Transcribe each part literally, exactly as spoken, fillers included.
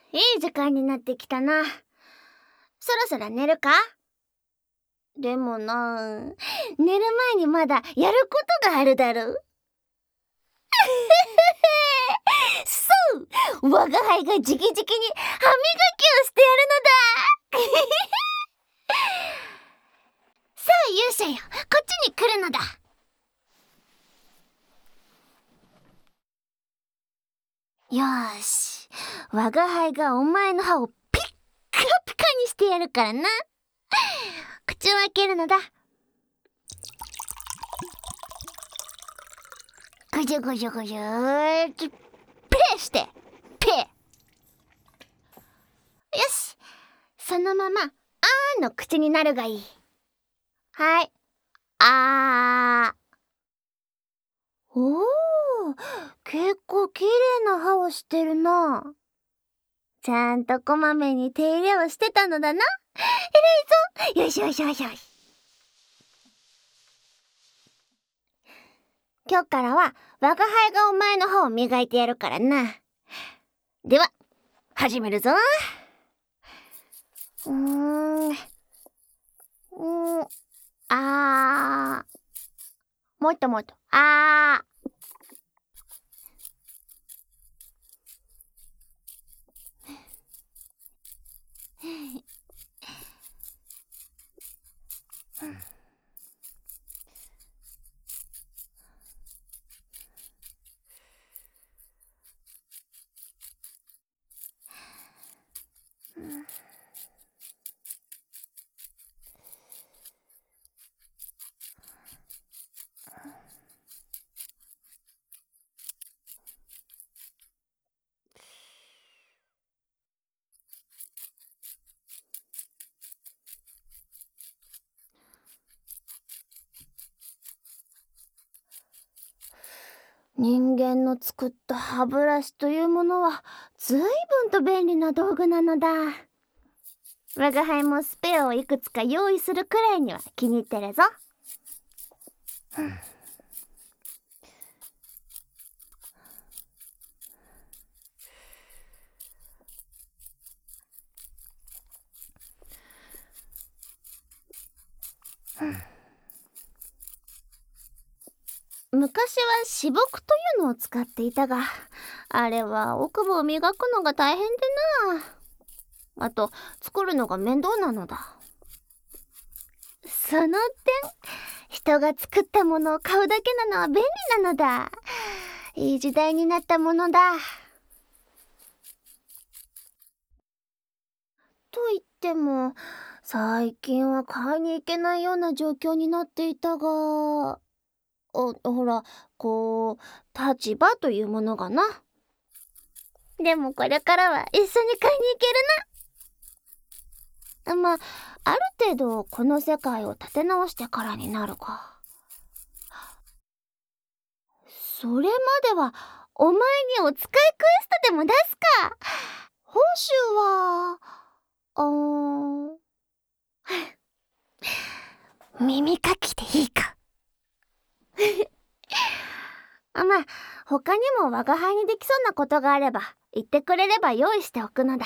いい時間になってきたな。そろそろ寝るか？でもな、寝る前にまだやることがあるだろ。そう、我が輩が直々に歯磨きをしてやるのだ。さあ勇者よ、こっちに来るのだ。よーし、我が輩がお前の歯をピッカピカにしてやるからな。口を開けるのだ。ぐじゅぐじゅぐじゅーってペーしてペー。よし、そのままあーの口になるがいい。はい、あー。おー、結構綺麗な歯をしてるな。ちゃんとこまめに手入れをしてたのだな。偉いぞ。よしよしよしよし。今日からは我が輩がお前の歯を磨いてやるからな。では始めるぞ。うーん、うーん、あー、もっともっと、あー。人間の作った歯ブラシというものは随分と便利な道具なのだ。我が輩もスペアをいくつか用意するくらいには気に入ってるぞ。昔は歯木というのを使っていたが、あれは奥歯を磨くのが大変でな。あと作るのが面倒なのだ。その点、人が作ったものを買うだけなのは便利なのだ。いい時代になったものだ。と言っても最近は買いに行けないような状況になっていたが、おほら、こう立場というものがな。でもこれからは一緒に買いに行けるな。まあある程度この世界を立て直してからになるか。それまではお前にお使いクエストでも出すか。報酬はあー耳かきでいいか。あ、まあ他にも我が輩にできそうなことがあれば言ってくれれば用意しておくのだ。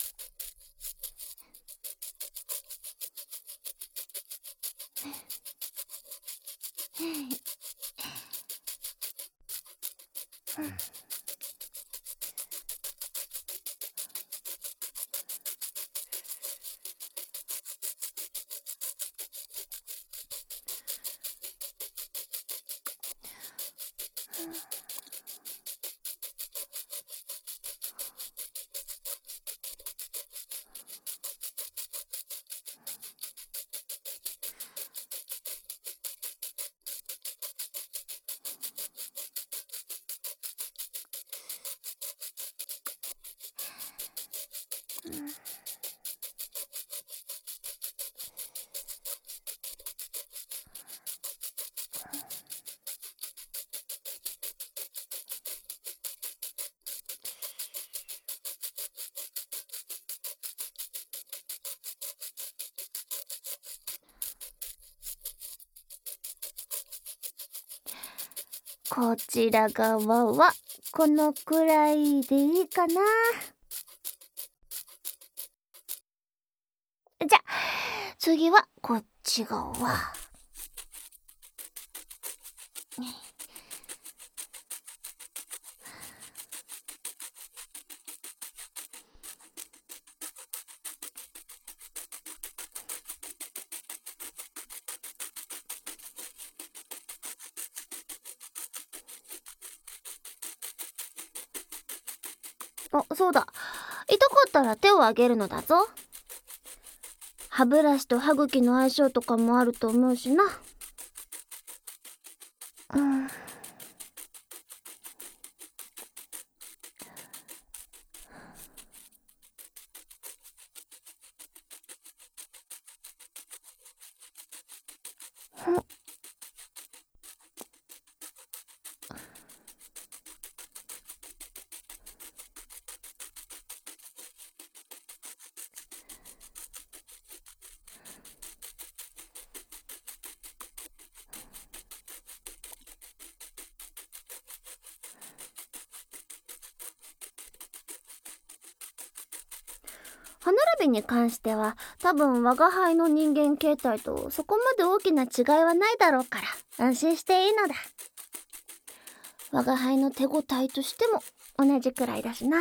こちら側はこのくらいでいいかな。 じゃ、次はこっち側。あ、そうだ。痛かったら手をあげるのだぞ。歯ブラシと歯茎の相性とかもあると思うしな。うん。歯並びに関しては多分我が輩の人間形態とそこまで大きな違いはないだろうから安心していいのだ。我が輩の手応えとしても同じくらいだしな。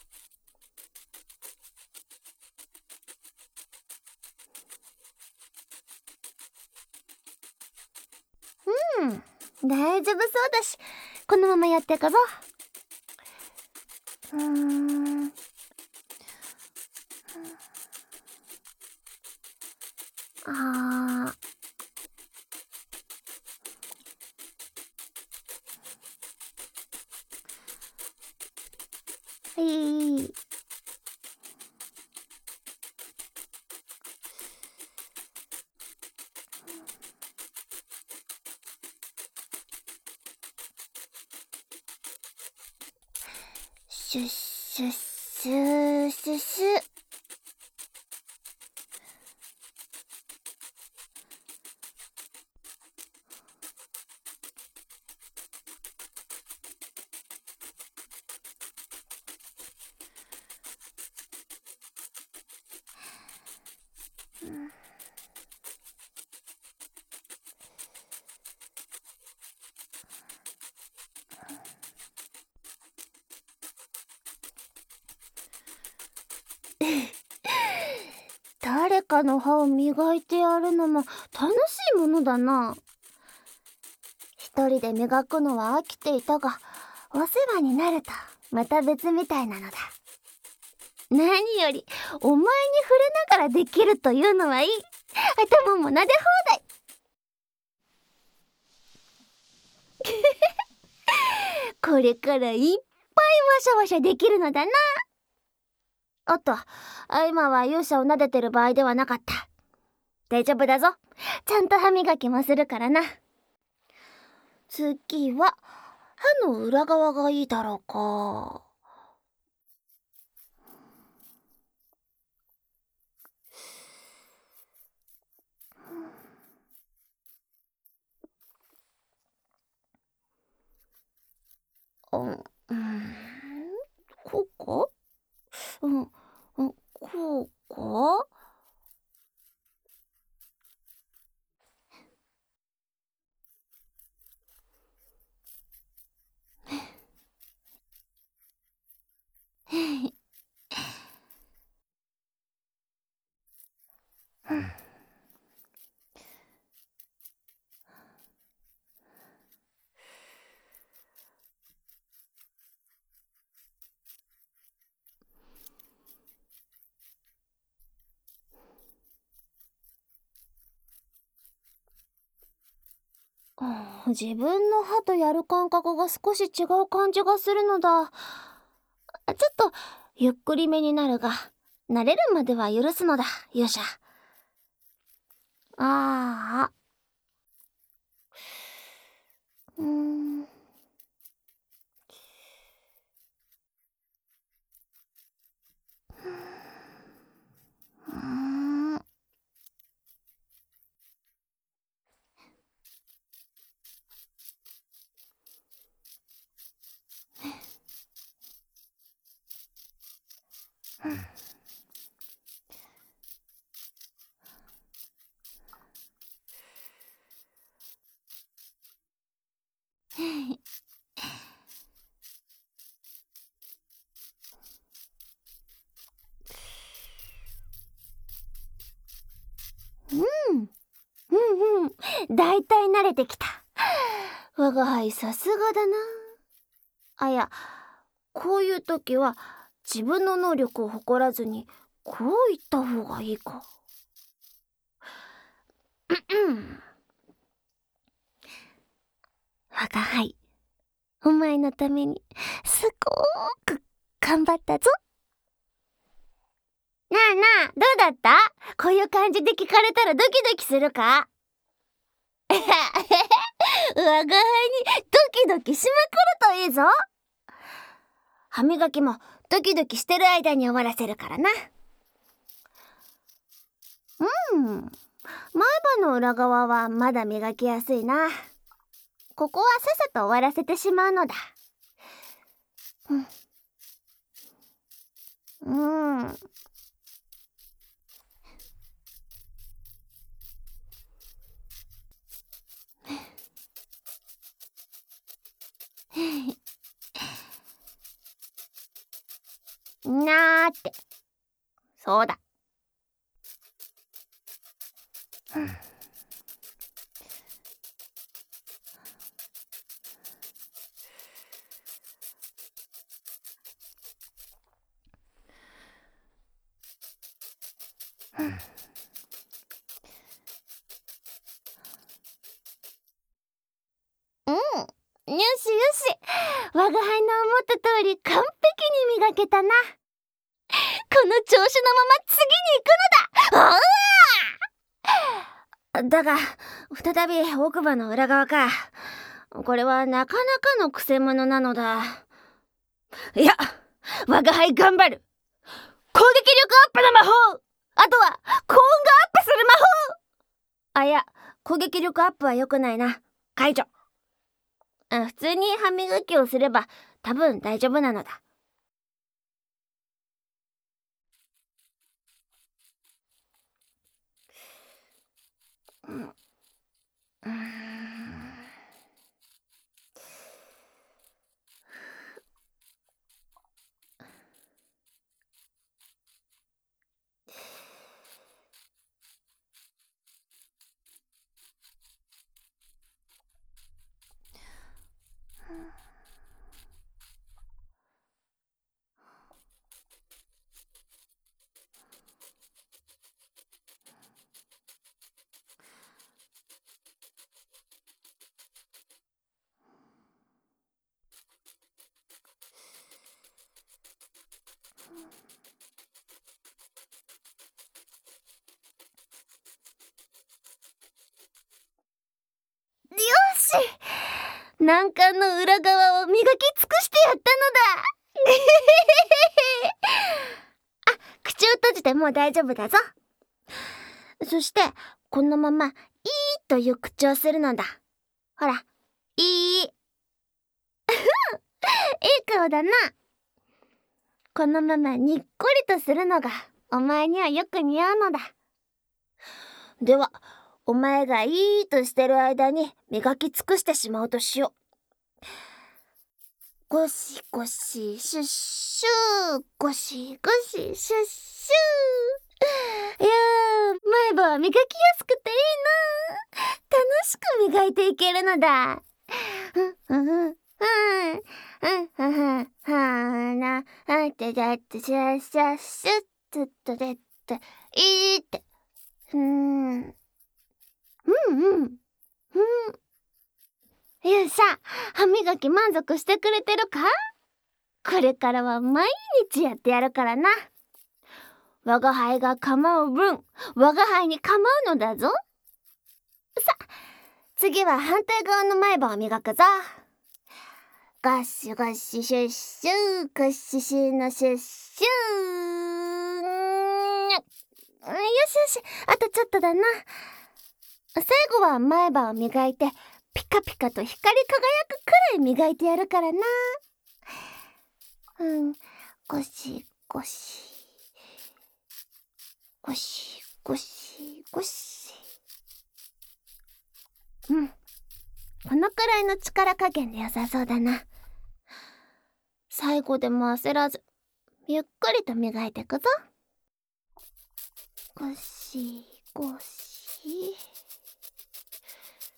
うん、大丈夫そうだし、このままやっていくぞ。うーん。あー。はい。シュッシュッシュッシュッシュッ。誰かの歯を磨いてやるのも楽しいものだな。一人で磨くのは飽きていたが、お世話になるとまた別みたいなのだ。何よりお前に触れながらできるというのはいい。頭も撫で放題。これからいっぱいわしゃわしゃできるのだな。おっと、今は勇者を撫でてる場合ではなかった。大丈夫だぞ。ちゃんと歯磨きもするからな。次は歯の裏側がいいだろうか。うん、うん、こうか。うん、うん、こうか。自分の歯とやる感覚が少し違う感じがするのだ。ちょっとゆっくりめになるが、慣れるまでは許すのだ、勇者。ああ。うーん。うーん。 だいたい慣れてきた。我が輩さすがだな。あ、いや、こういう時は自分の能力を誇らずにこう言った方がいいか。我が輩、お前のためにすごーく頑張ったぞ。なあなあ、どうだった？こういう感じで聞かれたらドキドキするか？我が輩にドキドキしまくるといいぞ。歯磨きもドキドキしてる間に終わらせるからな。うん、前歯の裏側はまだ磨きやすいな。ここはさっさと終わらせてしまうのだ。うん、うんなーって。そうだ。うん、よしよし。我が輩の思った通り完璧に磨けたな。この調子のまま次に行くのだ。あだが再び奥歯の裏側か。これはなかなかのくせ者なのだ。いや、我が輩頑張る。攻撃力アップの魔法、あとは幸運がアップする魔法。あ、いや、攻撃力アップは良くないな。解除。あ、普通に歯磨きをすれば多分大丈夫なのだ。うん、うーんよし、難関の裏側を磨き尽くしてやったのだ。あ、口を閉じてもう大丈夫だぞ。そしてこのままいいという口をするのだ。ほら、いい。いい顔だな。このままにっこりとするのがお前にはよく似合うのだ。ではお前がいいとしてる間に磨き尽くしてしまうとしよう。ゴシゴシシュッシュー、ゴシゴシシュッシュー。いやー、前歯は磨きやすくていいな。楽しく磨いていけるのだ。うんうんうんうんうんうんはなあってだってシャッシャッシュッとっとでっていいって。うーんうんうんうんゆうさ、歯磨き満足してくれてるか？これからは毎日やってやるからな。我が輩が構う分、我が輩に構うのだぞ。さ、次は反対側の前歯を磨くぞ。ゴシゴシシュッシュー、ゴシシュのシュッシュー。よしよし、あとちょっとだな。最後は前歯を磨いてピカピカと光り輝くくらい磨いてやるからな。うん、ゴシゴシゴシゴシゴシ。うん、このくらいの力加減で良さそうだな。最後でも焦らずゆっくりと磨いてくぞ。ゴシゴシ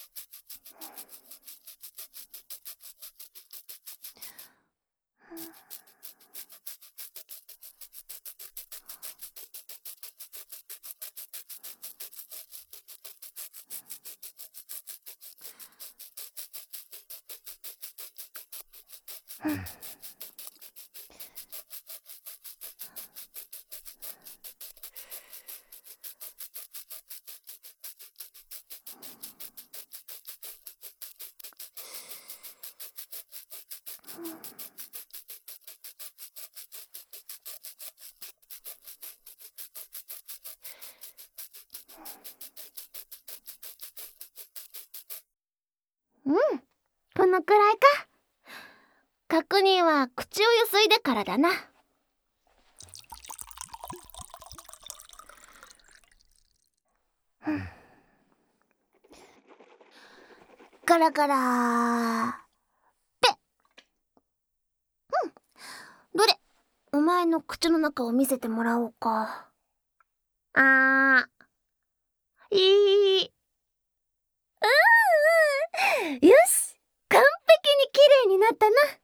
うん、このくらいか。確認は口をゆすいでからだな。ガラガラペッ。うん。どれ、お前の口の中を見せてもらおうか。あー。いい。うんうん。よし、完璧に綺麗になったな。